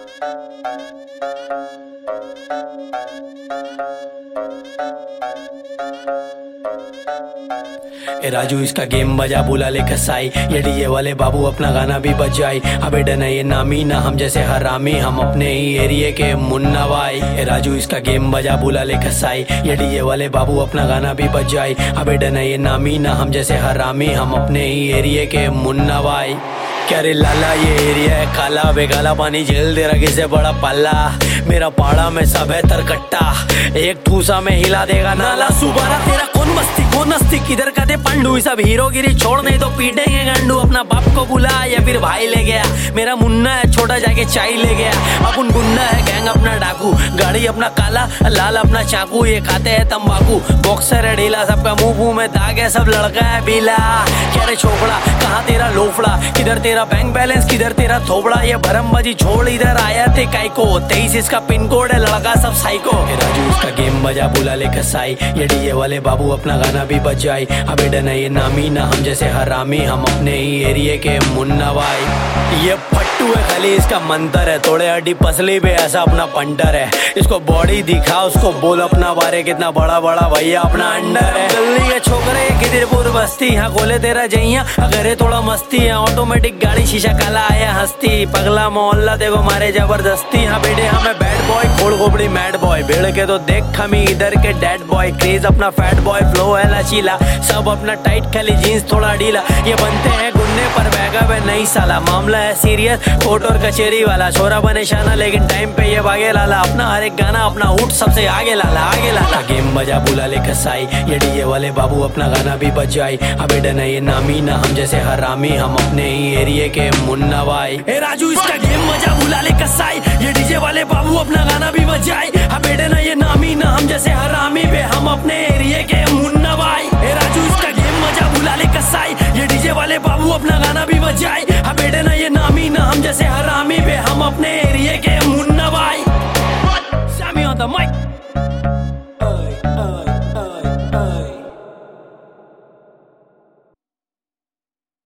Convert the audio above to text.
ए राजू इसका गेम बजा बुला ले कसाई, ये डीजे वाले बाबू अपना गाना भी बजाई। अबे डन है ये नामी ना हम जैसे हरामी, हम अपने ही एरिए के मुन्ना भाई। ए राजू इसका गेम बजा बुला ले कसाई, ये डीजे वाले बाबू अपना गाना भी बजाई। अबे डन है ये नामी ना हम जैसे हरामी, हम अपने ही एरिए के मुन्ना भाई। क्या रे लाला ये एरिया है काला, बेगाला पानी झेल दे रहा से बड़ा पाला। मेरा पाड़ा में सब है तरकट्टा, एक ठूसा में हिला देगा नाला। सुबारा तेरा कौन मस्ती कौन नस्ती, किधर का दे पंडू, सब हीरोगिरी छोड़ नहीं तो पीटेंगे गंडू। अपना बाप को बुला या फिर भाई ले गया, मेरा मुन्ना है छोटा जाके चाय ले गया। अपन गुन्ना है गैंग अपना डाकू, गाड़ी अपना काला लाल अपना चाकू। ये खाते हैं तंबाकू, बॉक्सर है ढीला, सबका मुंह में दाग है, सब लड़का है बीला। क्या रे छोकड़ा कहाँ तेरा लोफड़ा, किधर तेरा बैंक बैलेंस किधर तेरा थोबड़ा। ये भरमबाजी छोड़ इधर आया थे काइको, 23 इसका पिन कोड है, लड़का सब साइको। राजू इसका गेम बजा बुला ले कसाई, ये डीजे वाले बाबू अपना गाना भी बजाई। अबे डन है ये नामी ना हम जैसे हरामी, हम अपने ही एरिए के मुन्ना भाई। ये फट्टू है खाली इसका मंतर है, थोड़े हड्डी पसली पे ऐसा अपना पंटर है। इसको बॉडी दिखा उसको बोल अपना बारे, कितना बड़ा बड़ा भैया अपना अंडर है। जल्दी के छोकरे किधरपुर बस्ती, यहाँ खोले तेरा जइया अगर थोड़ा मस्ती है। ऑटोमेटिक गाड़ी शीशा काला आया हस्ती, पगला मोहल्ला देखो मारे जबरदस्ती। हाँ बेटे हमें बैड बॉय खोड़ खोपड़ी मैड बॉय, भेड़ के तो देख हमी इधर के डेड बॉय। क्रेज अपना फैट बॉय, फ्लो है लचीला, सब अपना टाइट खाली जीन्स थोड़ा ढीला। ये बनते हैं गुन्ने पर बैगा वे नहीं साला, मामला है सीरियस कोर्ट और कचेरी वाला। छोरा बने शाना लेकिन टाइम पे ये भागे लाला, अपना हर एक गाना अपना उठ सबसे आगे लाला आगे लाला। गेम बजा बुला ले कसाई, ये डीजे वाले बाबू अपना गाना भी बजाई। अबे डन है ये नामी ना हम जैसे हरामी, हम अपने ही एरिए के मुन्ना भाई। ए राजू इसका गेम बजा बुला ले कसाई,